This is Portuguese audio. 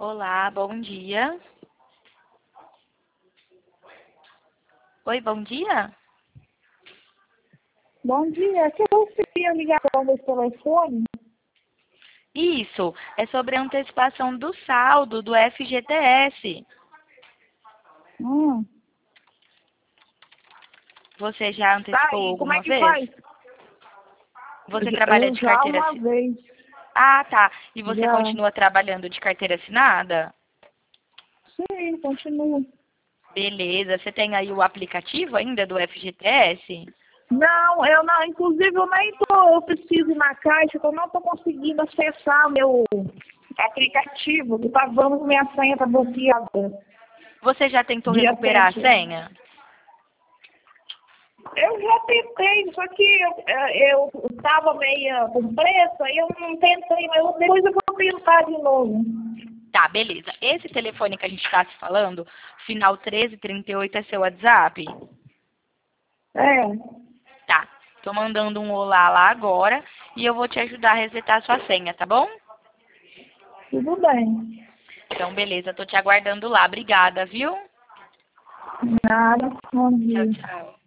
Olá, bom dia. Oi, bom dia. Bom dia, que eu recebi a ligação desse telefone. Isso, é sobre a antecipação do saldo do FGTS. Hum. Você já Tá antecipou aí, como é alguma que vez? faz? Você trabalha de Já carteira uma assinada? vez, Ah, tá. E você já. continua trabalhando de carteira assinada? Sim, continuo. Beleza. Você tem aí o aplicativo ainda do FGTS? Não, eu não, inclusive eu preciso ir na caixa, que eu não estou conseguindo acessar meu aplicativo, que tá dando que minha senha tá bloqueada. Você já tentou Dia recuperar a 7. senha? Eu já tentei, só que eu estava meio com pressa, aí eu não tentei, mas depois eu vou tentar de novo. Tá, beleza. Esse telefone que a gente está se falando, final 1338 é seu WhatsApp? É. Tá. Tô mandando um olá lá agora e eu vou te ajudar a resetar a sua senha, tá bom? Tudo bem. Então, beleza. Tô te aguardando lá. Obrigada, viu? Nada, bom Tchau, dia. tchau.